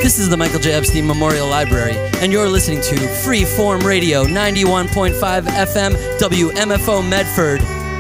This is the Michael J. Epstein Memorial Library, and you're listening to Freeform Radio, 91.5 FM, WMFO Medford.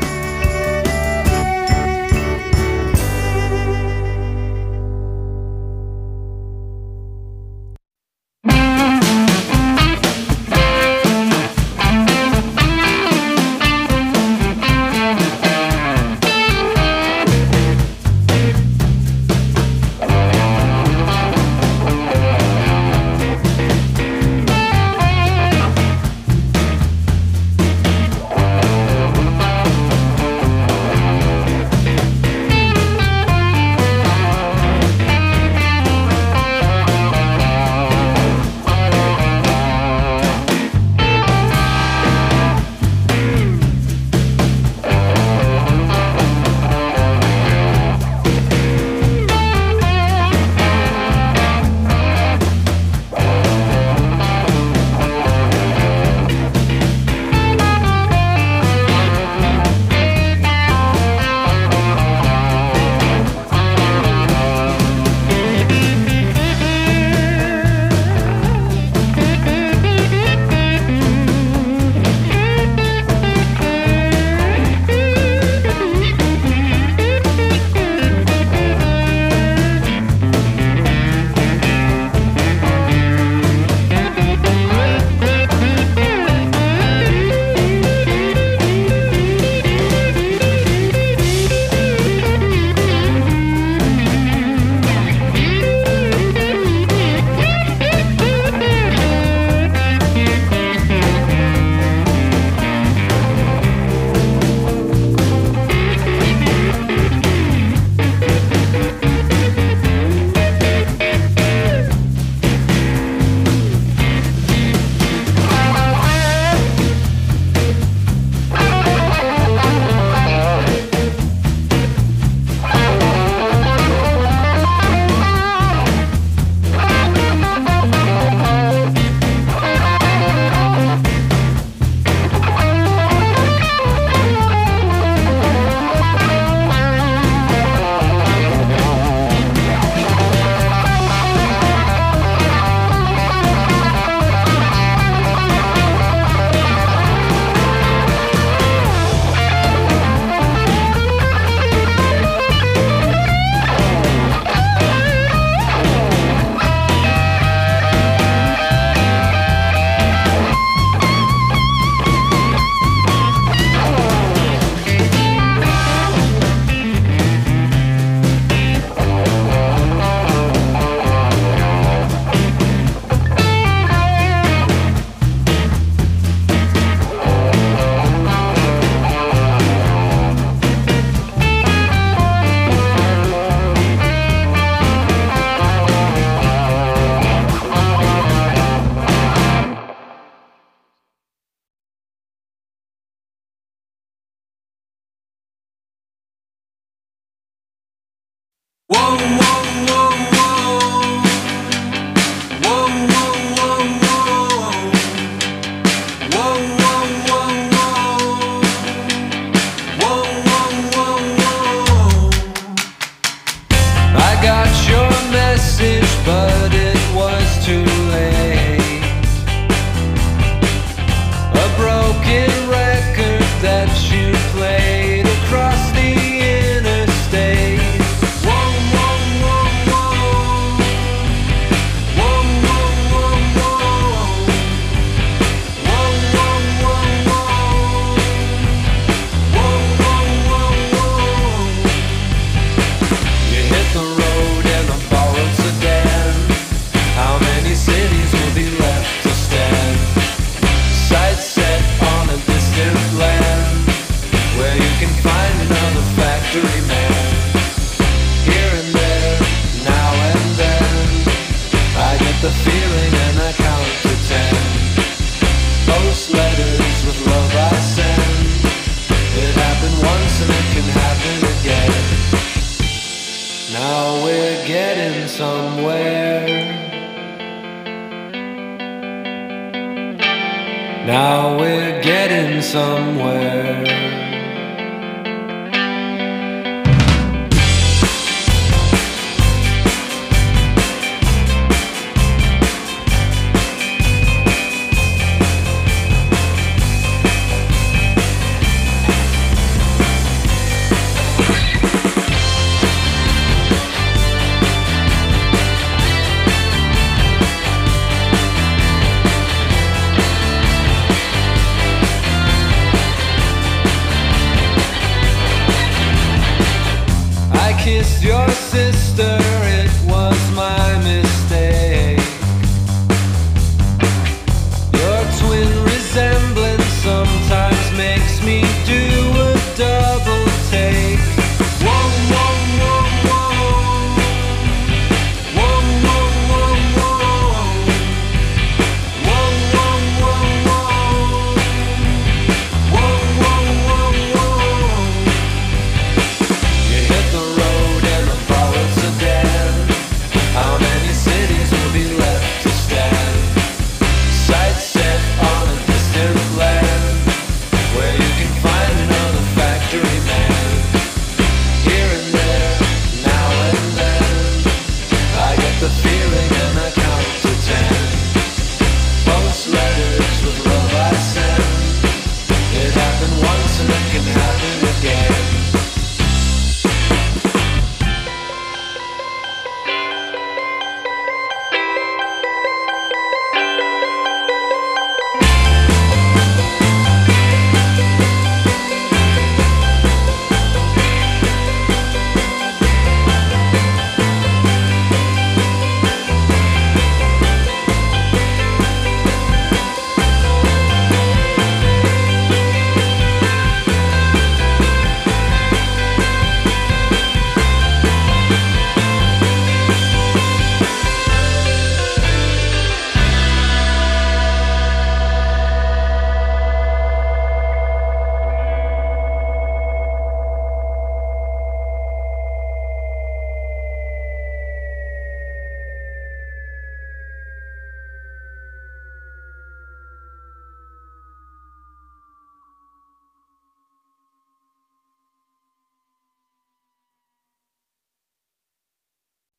Now we're getting somewhere.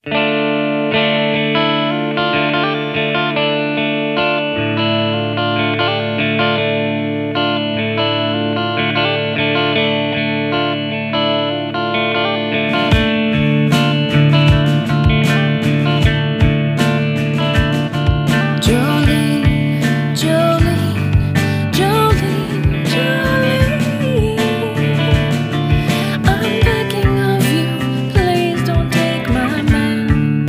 I'm begging of you, please don't take my man.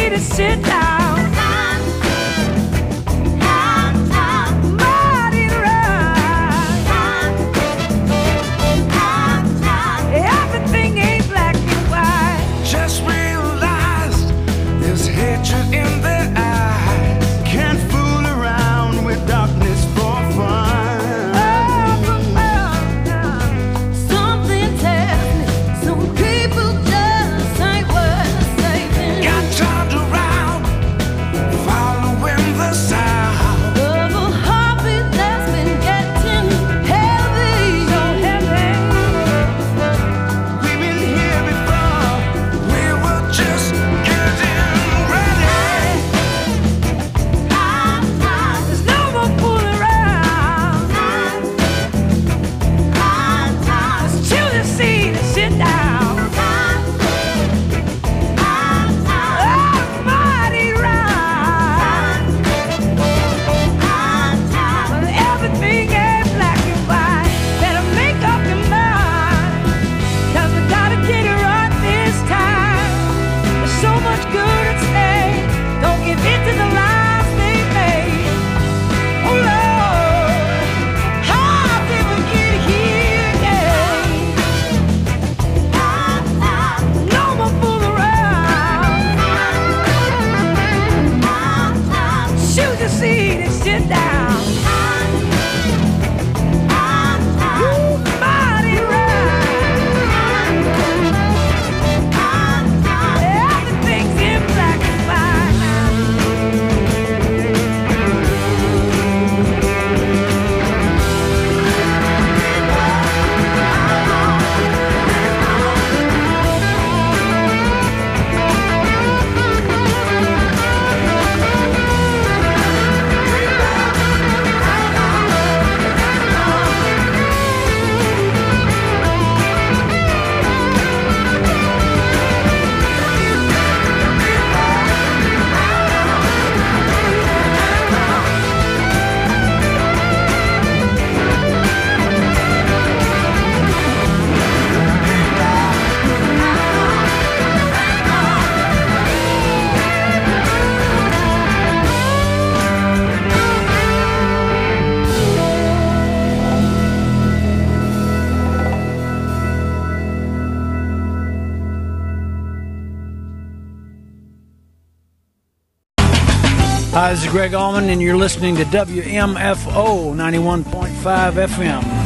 see to sit down. Hi, this is Greg Allman, and you're listening to WMFO 91.5 FM.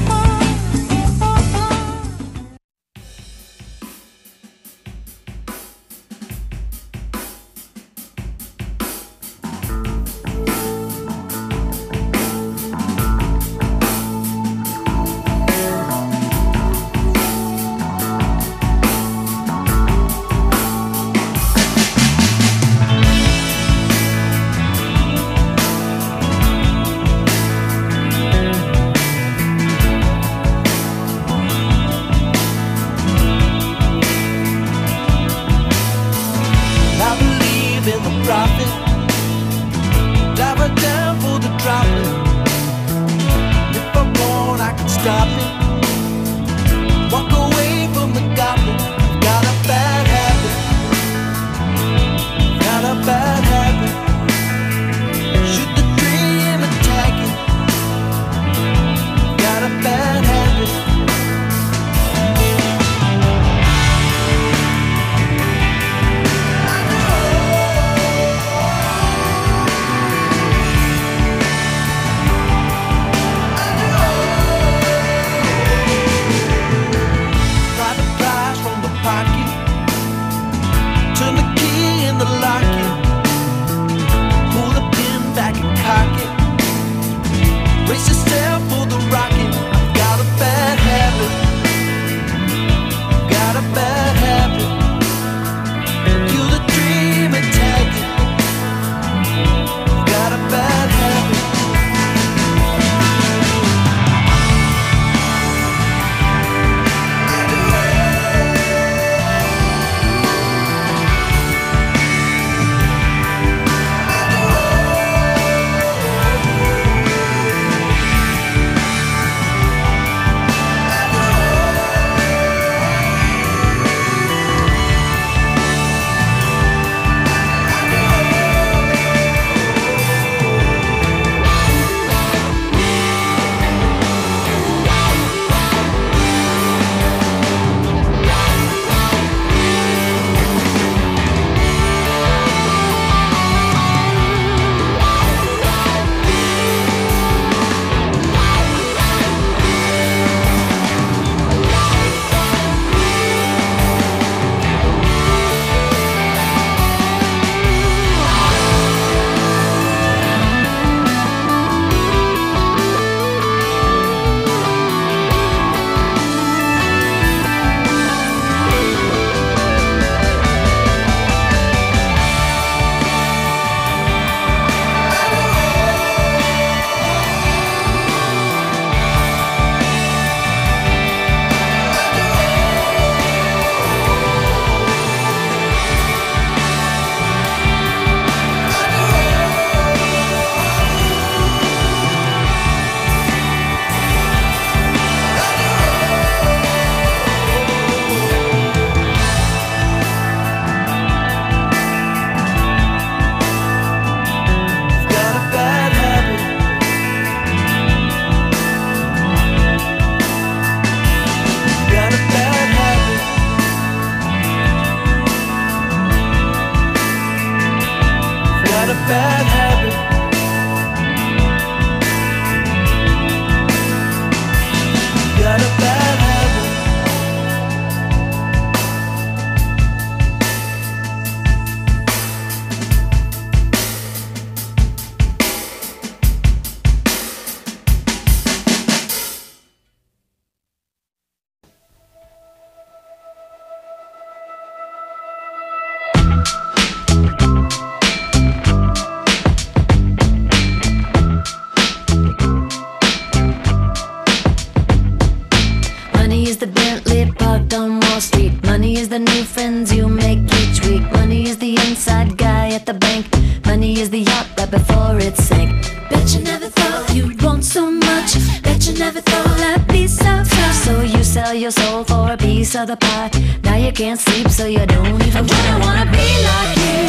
life be so tough. So you sell your soul for a piece of the pie. Now you can't sleep, so you don't even try. I wouldn't wanna be like you.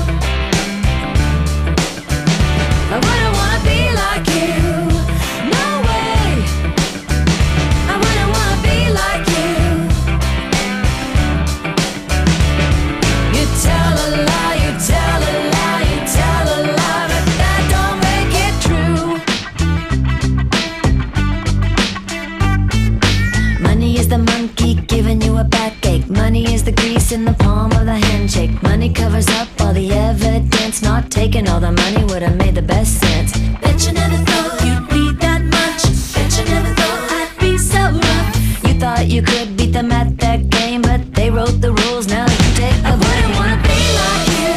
I wouldn't wanna be like you. No way. I wouldn't wanna be like you. You tell a lie, you tell a lie, you tell a lie, but that don't make it true. Money is the monkey giving you a backache. Money is the grease in the palm of the handshake. Money covers up all the evidence. Not taking all the money would have made the best sense. Bet you never thought you'd be that much. Bet you never thought I'd be so rough. You thought you could beat them at that game, but they wrote the rules, now you take the blame. I wouldn't wanna be like you.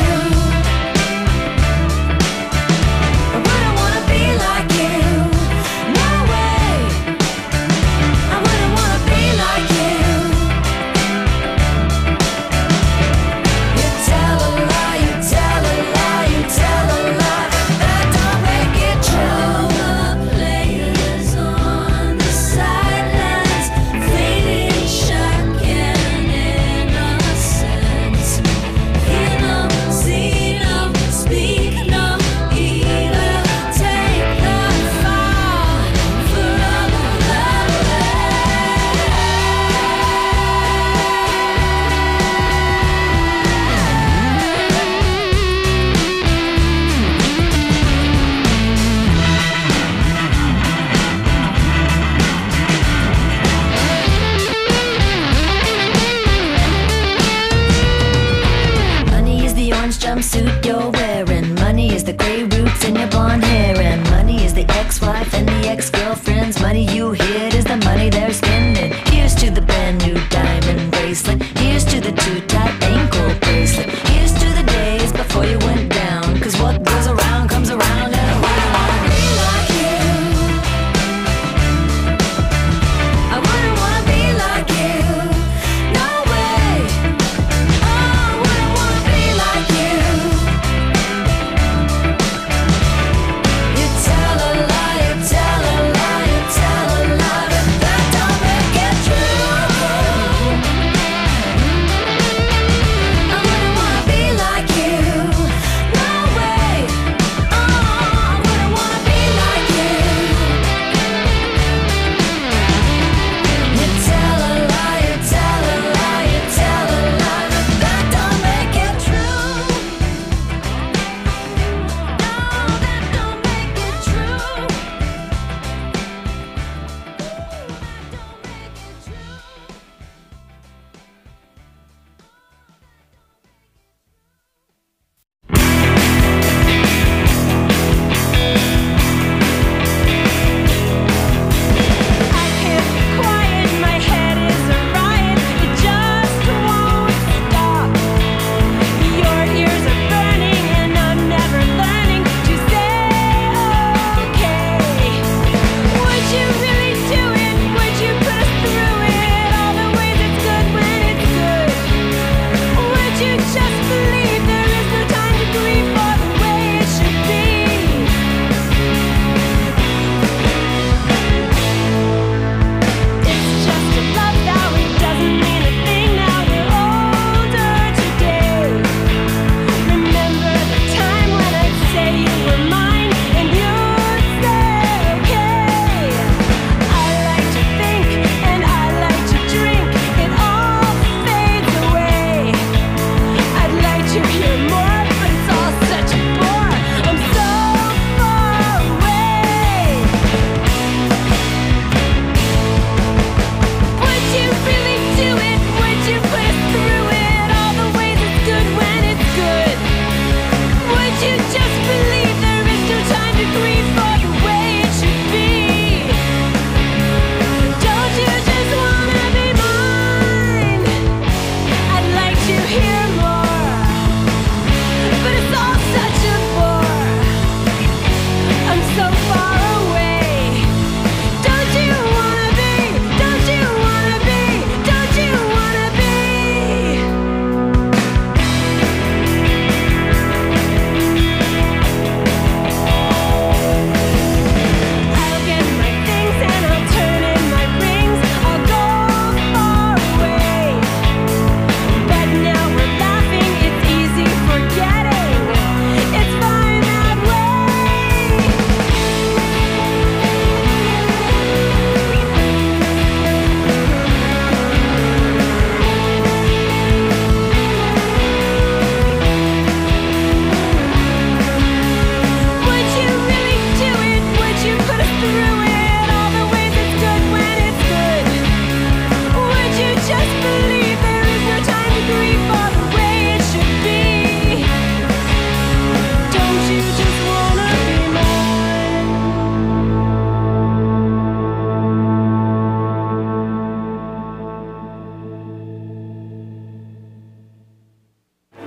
I wouldn't wanna be like you. No way. I wouldn't wanna be like you. You tell a lie, you tell a lie, you tell a lie, but that don't make it true. The players on the sidelines, fading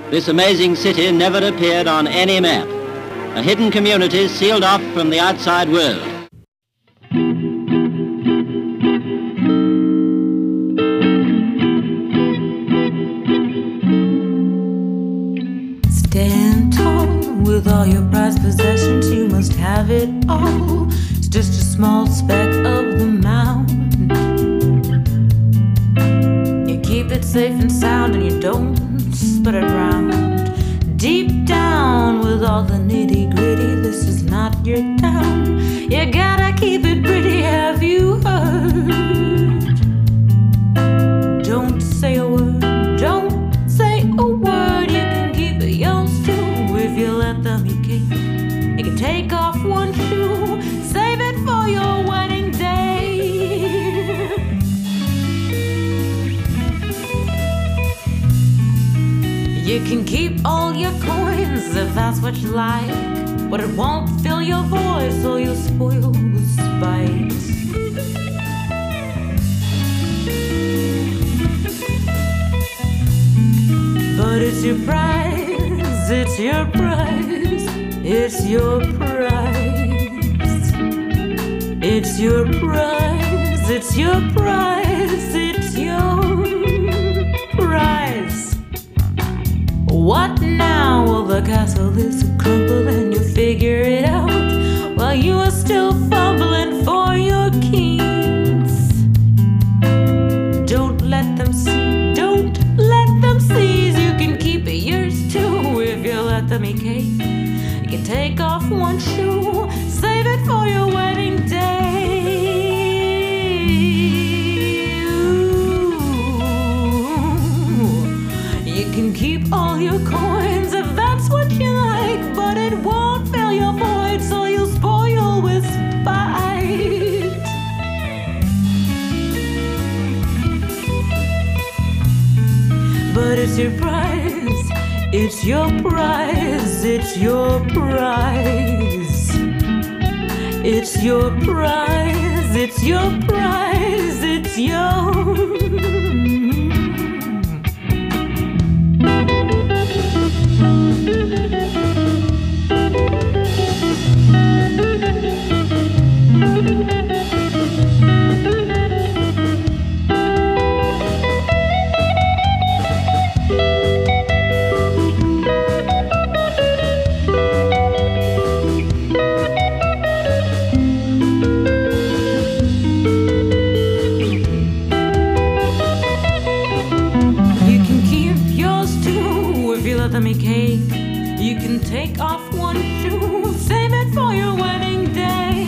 This amazing city never appeared on any map. A hidden community sealed off from the outside world. Stand tall with all your prized possessions. You must have it all. It's just a small speck of the mountain. You keep it safe and sound and you don't spread it around. Deep down with all the nitty gritty, this is not your town. You gotta keep it pretty, have you heard? Don't say a word, don't say a word. You can keep it yours too if you let them eat cake. You can take off one shoe, save it for your wedding day. You can keep all your coins if that's what you like, but it won't fill your void, so you'll spoil with spite. But it's your prize, it's your prize, it's your prize. It's your prize, it's your prize, it's your prize. What now? Well, the castle is a crumble and you figure it out while you are still fumbling for your keys. Don't let them see, don't let them seize. You can keep it yours too if you let them eat cake. You can take off one shoe, save it for your wedding day. You can keep all your coins if that's what you like, but it won't fill your void, so you'll spoil with spite. But it's your prize, it's your prize, it's your prize. It's your prize, it's your prize, it's your. Cake. You can take off one shoe, save it for your wedding day.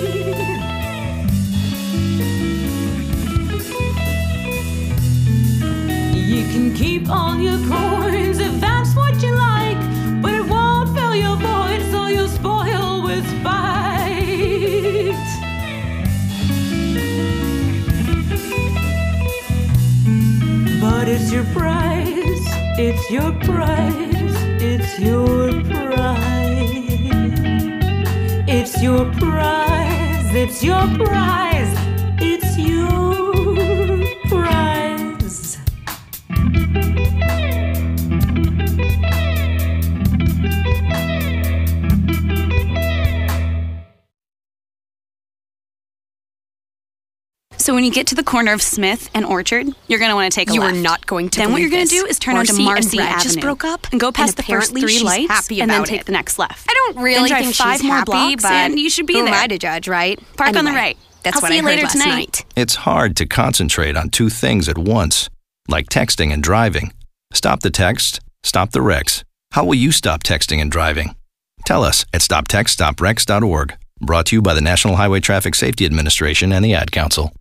You can keep all your coins if that's what you like, but it won't fill your void, so you'll spoil with spite. But it's your prize, it's your prize, it's your prize. It's your prize, it's your prize, it's your prize. So when you get to the corner of Smith and Orchard, you're going to want to take a left. You are not going to Then what you're going to do is turn onto Marcy and Brett Avenue. Just broke up, and go past the first apparently 3 she's lights happy and then about take it. the next left. I don't really then drive think 5 she's more happy, blocks but and you should be who there. am I to judge, right? Park on the Anyway, right. That's I'll what see I you heard later last tonight. night. It's hard to concentrate on 2 things at once, like texting and driving. Stop the text, stop the wrecks. How will you stop texting and driving? Tell us at stoptextstoprex.org. Brought to you by the National Highway Traffic Safety Administration and the Ad Council.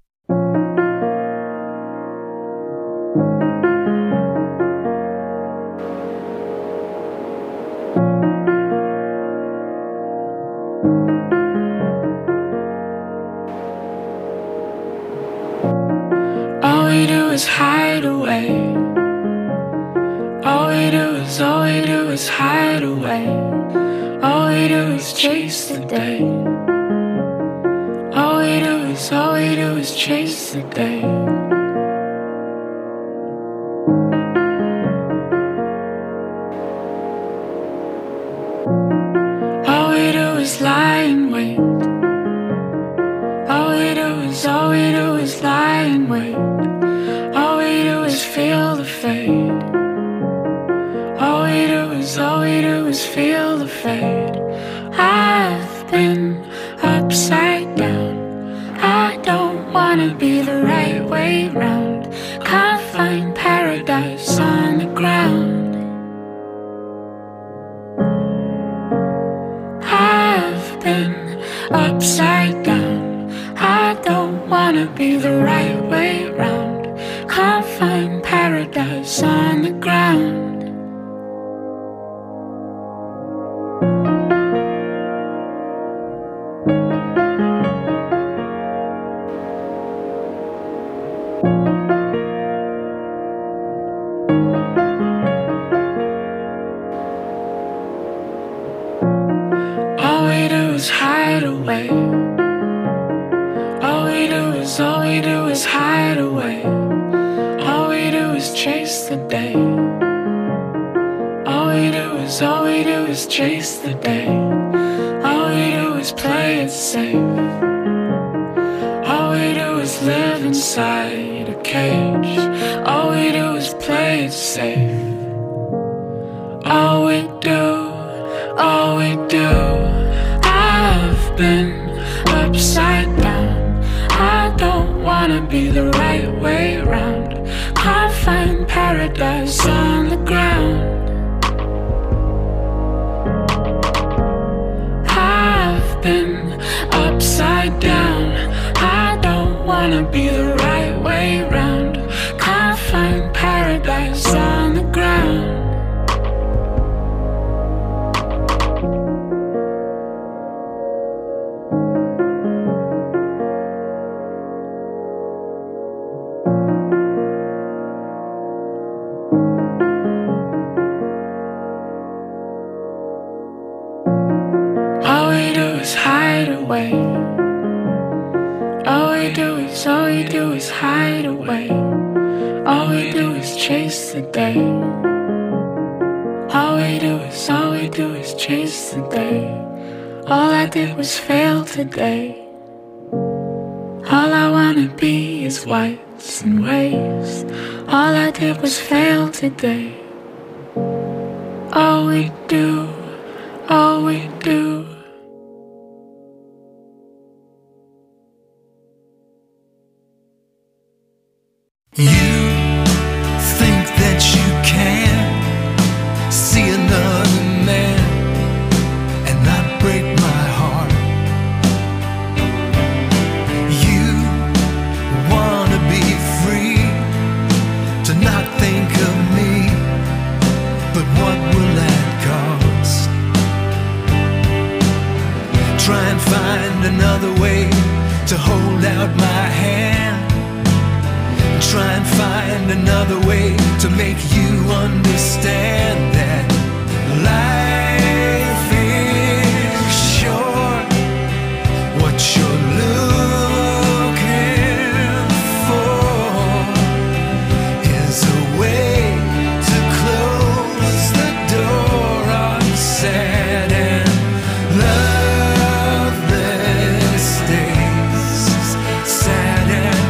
All we do is hide away. All we do is hide away. All we do is chase the day. All we do is chase the day. right way round. Can't find paradise on the ground. I've been upside down. I don't wanna be the right way round. Can't find paradise on the ground. All we do is hide away. All we do is hide away. All we do is chase the day. All we do is chase the day. All we do is play it safe. All we do is live inside a cage. All we do is play it safe. All we do. I've been upside down. I don't wanna be the right way round. Can't find paradise on the ground. I've been upside down. I don't wanna be the right way round. Can't find paradise on the ground. Hide away. All we do is hide away. All we do is chase the day. All we do is chase the day. All I did was fail today. All I wanna be is whites and waves. All I did was fail today. All we do. You think that you can see another man and not break my heart. You wanna be free to not think of me, but what will that cost? Try and find another way to hold out my hand. Try and find another way to make you understand that life is short. What you're looking for is a way to close the door on sad and loveless days. Sad and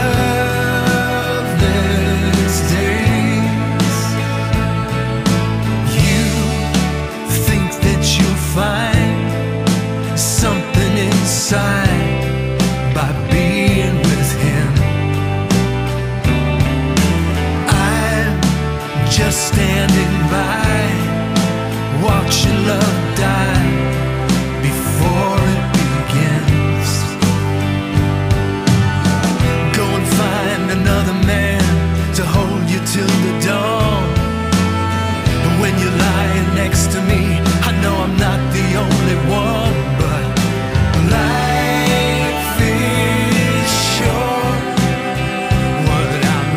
by being with him. I'm just standing by, watching love die before it begins. Go and find another man to hold you till the dawn. And when you're lying next to me, I know I'm not the only one, but life is short. What I'm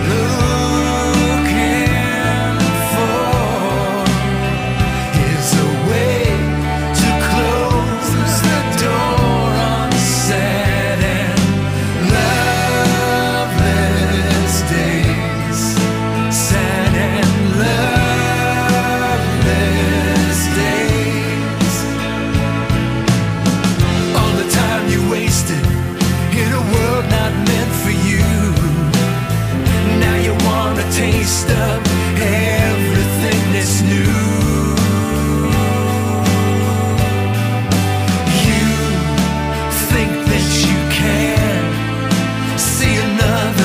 looking for is a way to close the door on sad and loveless days. Sad and loveless days. All the time you wasted in a world not meant for you. Now you want a taste of everything that's new. You think that you can see another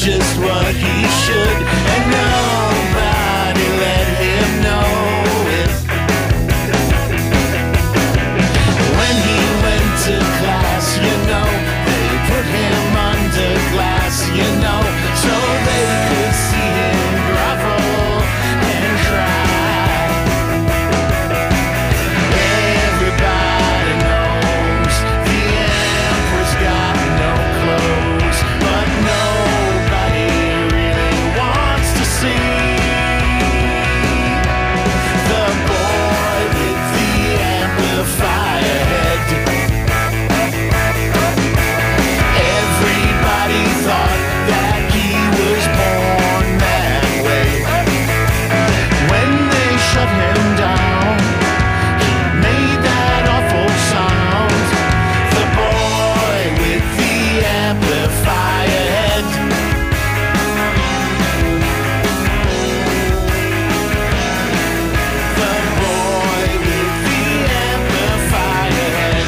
just what he should, and nobody let him know it. When he went to class, you know, they put him under glass, you know, so they could see him grovel and cry. Everybody knows the emperor's got no clothes, but nobody really wants to see the boy with the amplifier head. Everybody thought that he was born that way. When they shut him down, he made that awful sound. The boy with the amplifier head. The boy with the amplifier head.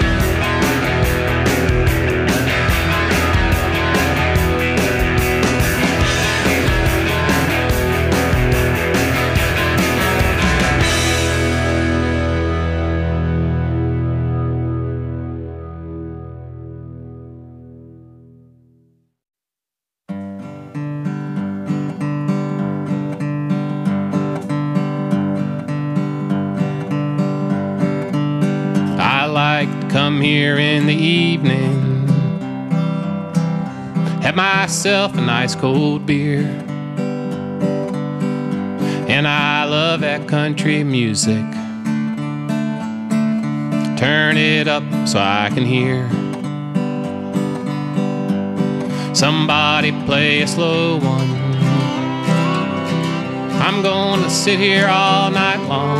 I like to come here in the evening, have myself a nice cold beer, and I love that country music. Turn it up so I can hear somebody play a slow one. I'm gonna sit here all night long.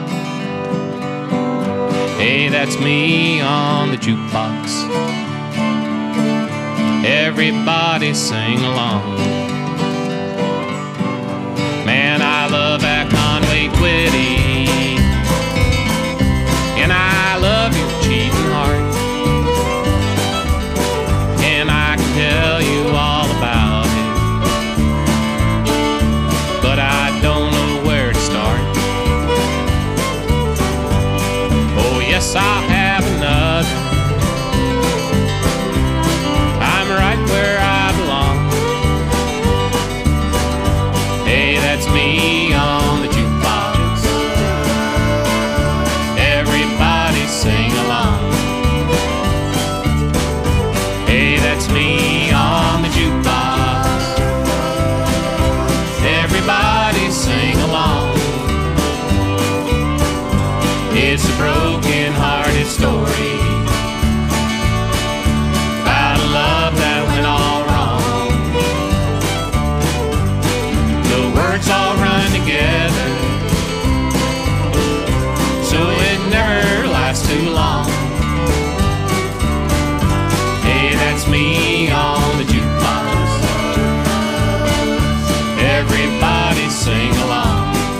Hey, that's me on the jukebox. Everybody sing along. Man, I love that Conway Twitty, and I love your cheating heart, and I can tell you all about it, but I don't know where to start. Oh yes, I'll have another. I'm right where I belong. Hey, that's me on the jukebox. Everybody sing along. Hey, that's me on the jukebox. Everybody sing along. It's a broken-hearted story about a love that went all wrong. The words all run together, so it never lasts too long. Hey, that's me on the jukebox. Everybody sing along.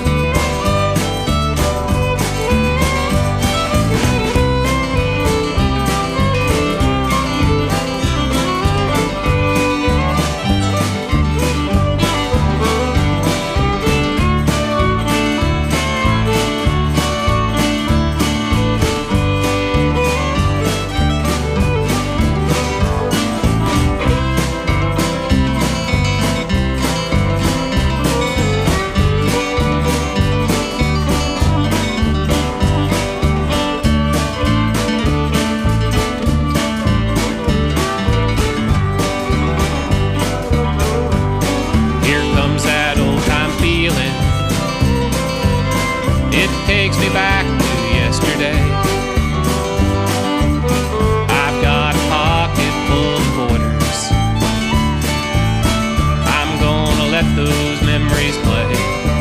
Takes me back to yesterday. I've got a pocket full of quarters. I'm gonna let those memories play.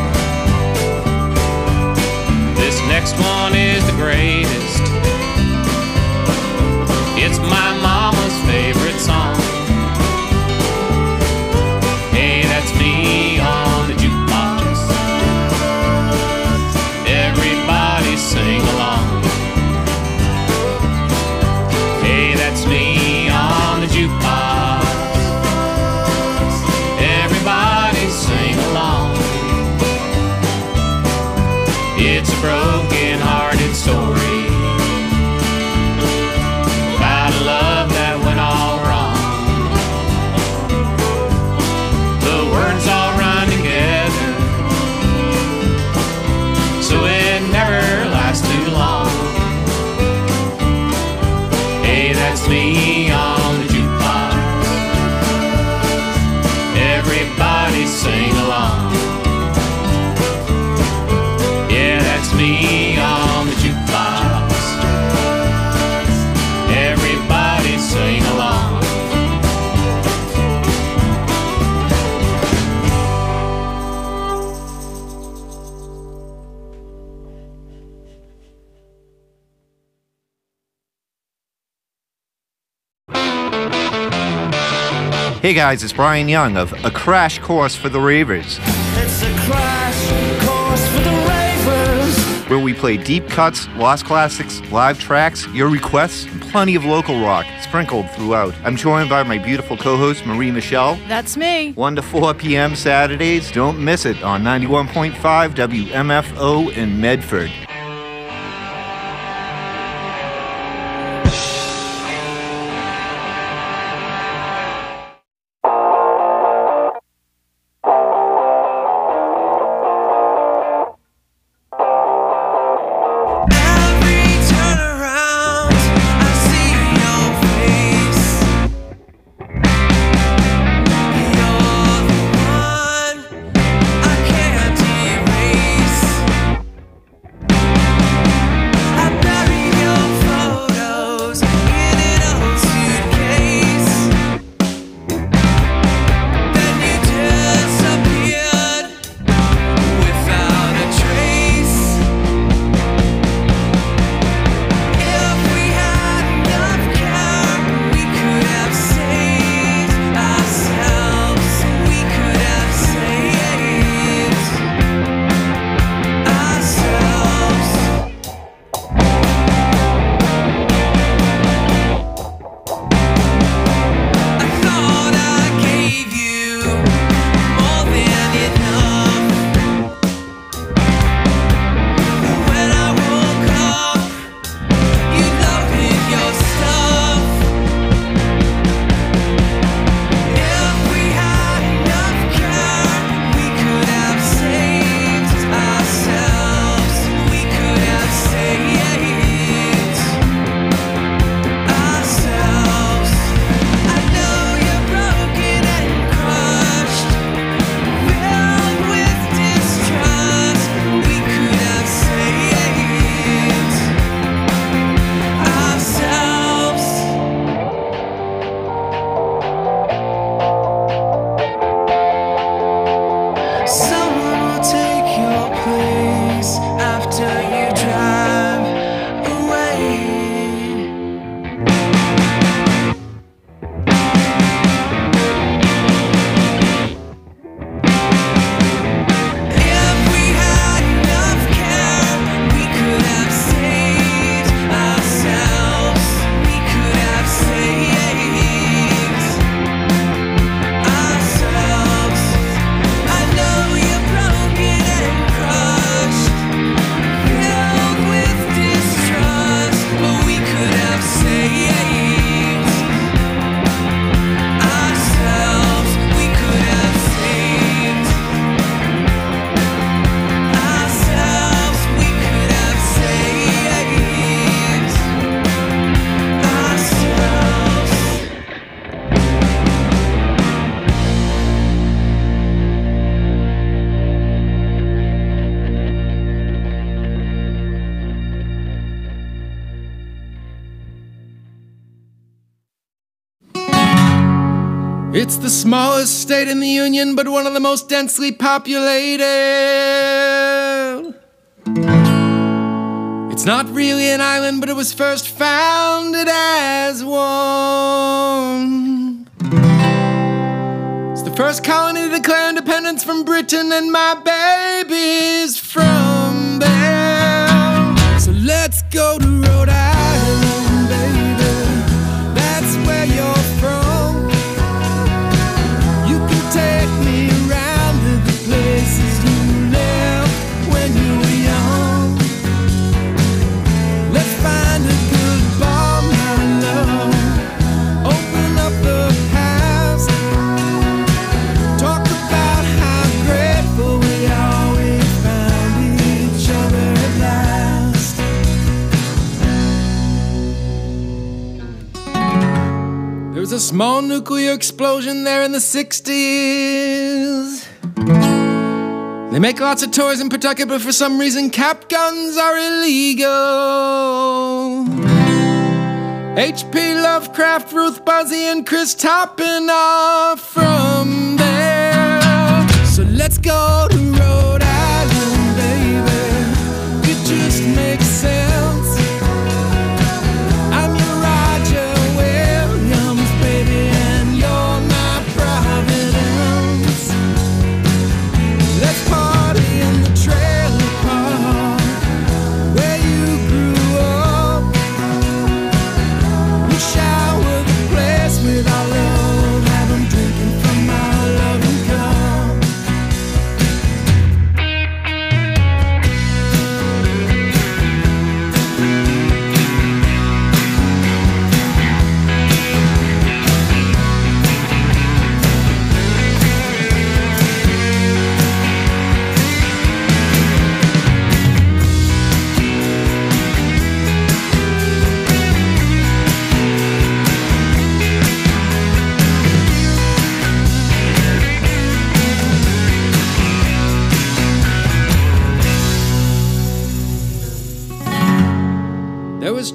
This next one is the greatest. It's my mama's favorite song. Hey, that's me on the jukebox. Everybody sing along. Hey, that's me on the jukebox. Hey guys, it's Brian Young of A Crash Course for the Ravers. It's a crash course for the ravers. Where we play deep cuts, lost classics, live tracks, your requests, and plenty of local rock sprinkled throughout. I'm joined by my beautiful co-host, Marie Michelle. That's me. 1 to 4 p.m. Saturdays. Don't miss it on 91.5 WMFO in Medford. It's the smallest state in the Union, but one of the most densely populated. It's not really an island, but it was first founded as one. It's the first colony to declare independence from Britain, and my baby's from there. So let's go to Rhode Island, baby. That's where you're from. Take me around to the places you lived when you were young. Let's find a good bar, my love. Open up the past. Talk about how grateful we always found each other at last. There was a small nuclear explosion there in the 60s. They make lots of toys in Pawtucket, but for some reason cap guns are illegal. H.P. Lovecraft, Ruth Buzzy, and Chris Toppin are from there. So let's go to Rhode Island, baby. It just makes sense. I'm your Roger Williams, baby, and you're my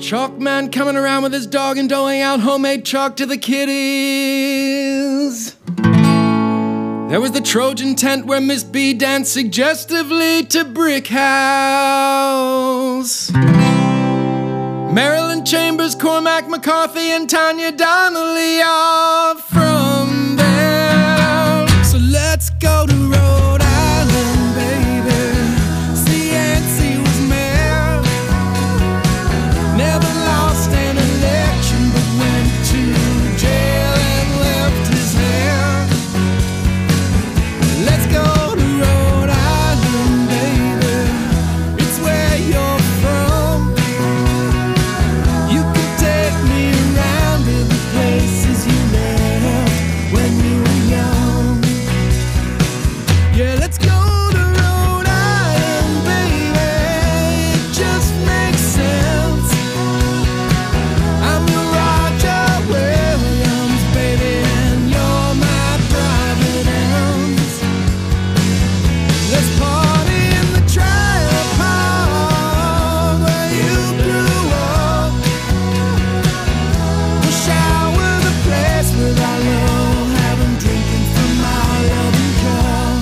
Chalk man coming around with his dog and doling out homemade chalk to the kiddies. There was the Trojan tent where Miss B danced suggestively to Brick House. Marilyn Chambers, Cormac McCarthy, and Tanya Donnelly are from there. So let's go to Rhode Island, baby. See, Yancey was mayor. Never lost an election, but went to jail and left his hair. Let's go to Rhode Island, baby. It's where you're from. You can take me around to the places you left when you were young. Yeah, let's go to Rhode Island, baby. It just makes sense. I'm your Roger Williams, baby, and you're my private ends. Let's party in the trailer park where you grew up. We'll shower the place with our love, have 'em drinking from our loving cup.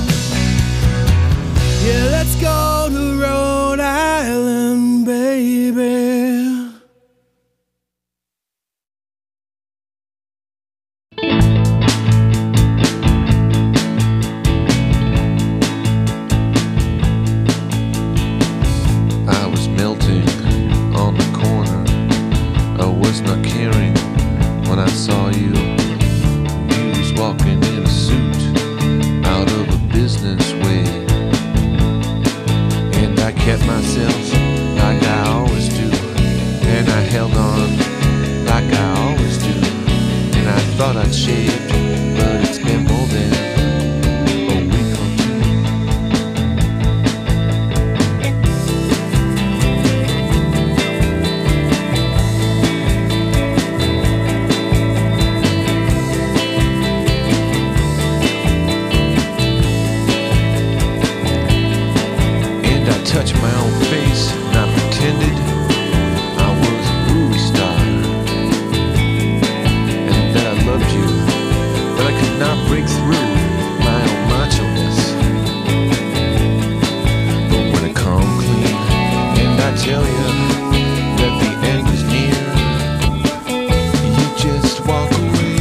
Yeah, let's go to Rhode Island, baby. I was melting on the corner. I was not caring when I saw you. You was walking in a suit out of a business way. And I kept myself like I always do. And I held on like I always do. And I thought I'd shaved, but it's been more than a week or two. And I touched my own face, and I pretended I was a movie star, and that I loved you, but I could not break through my own macho-ness. But when I come clean, and I tell you that the end is near, you just walk away.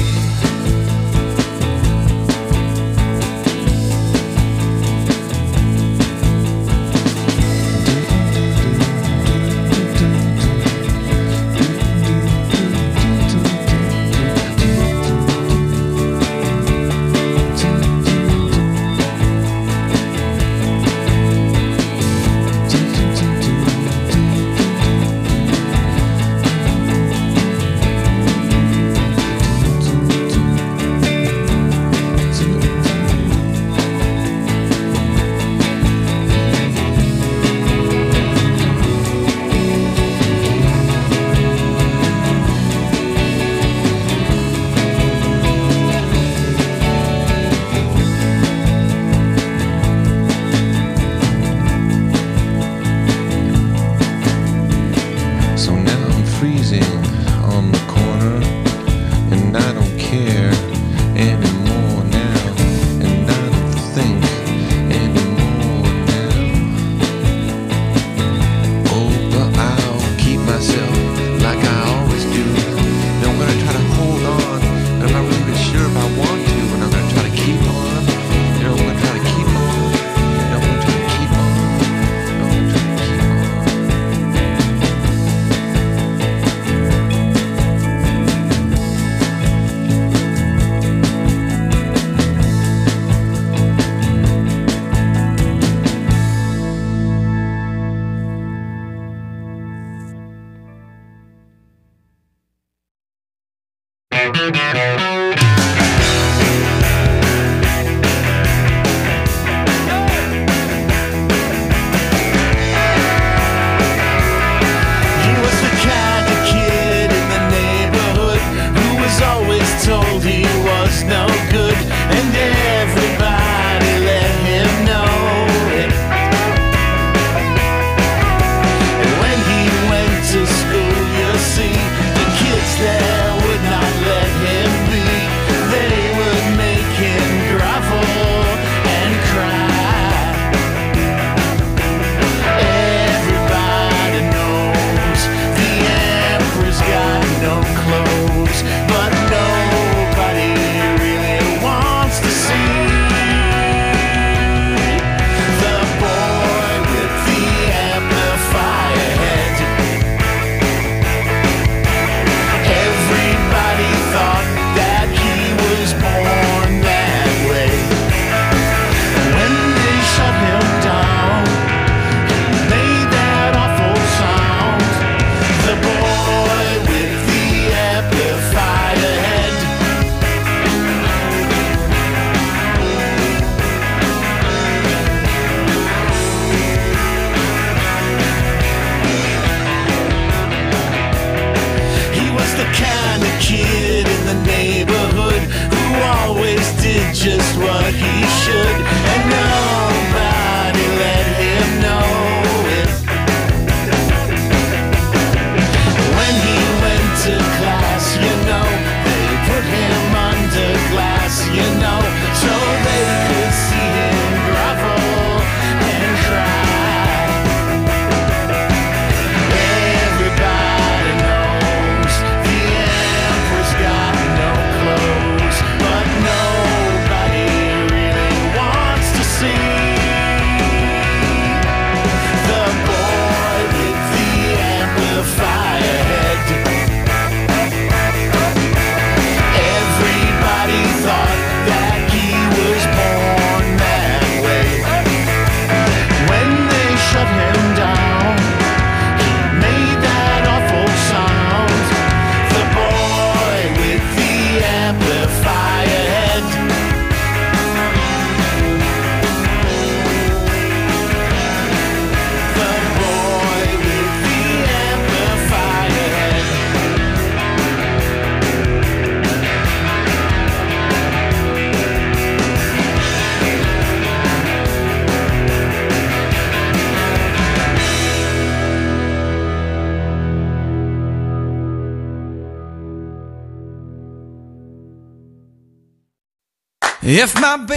If my baby